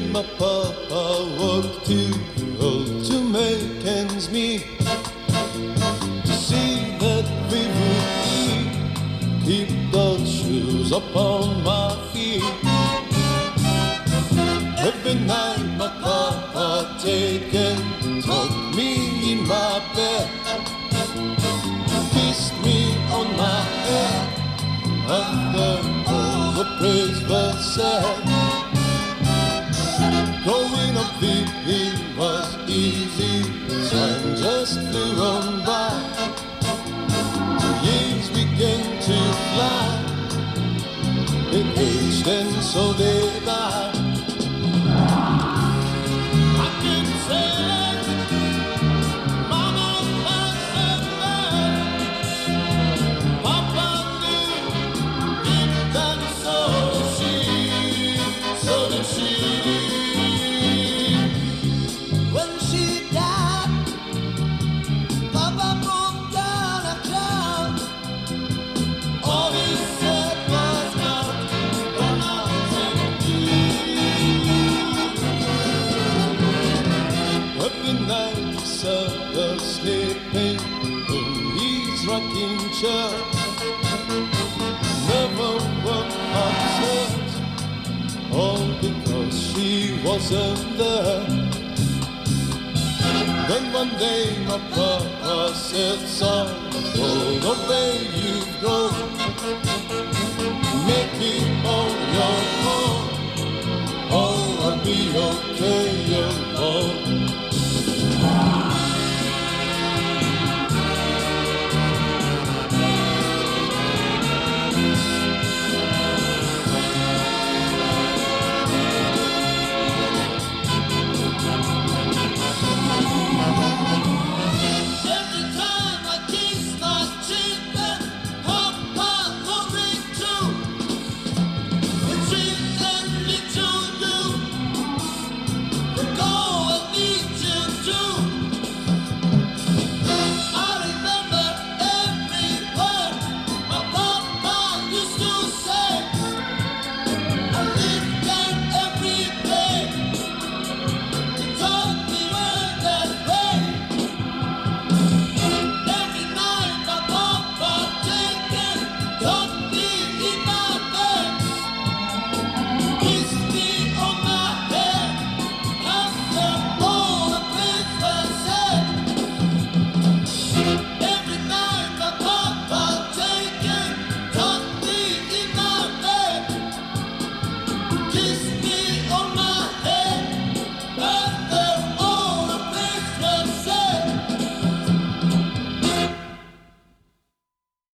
my papa worked too hard to make ends meet, to see that we would eat, keep the shoes upon my feet. Every night my papa take and tuck me in my bed, kissed me on my head after all the praise was said. Growing up the hill was easy, time just flew on by. Years began to fly, they aged and so they died. I can say Mama was a man, Papa knew deep down, so did she. When she died, Papa broke down a cloud. All he said was not the mountain dew. Every night he saw her sleeping in his rocking chair, never woke upset, all because she wasn't there. Then one day my papa said, son, oh, the way you've grown,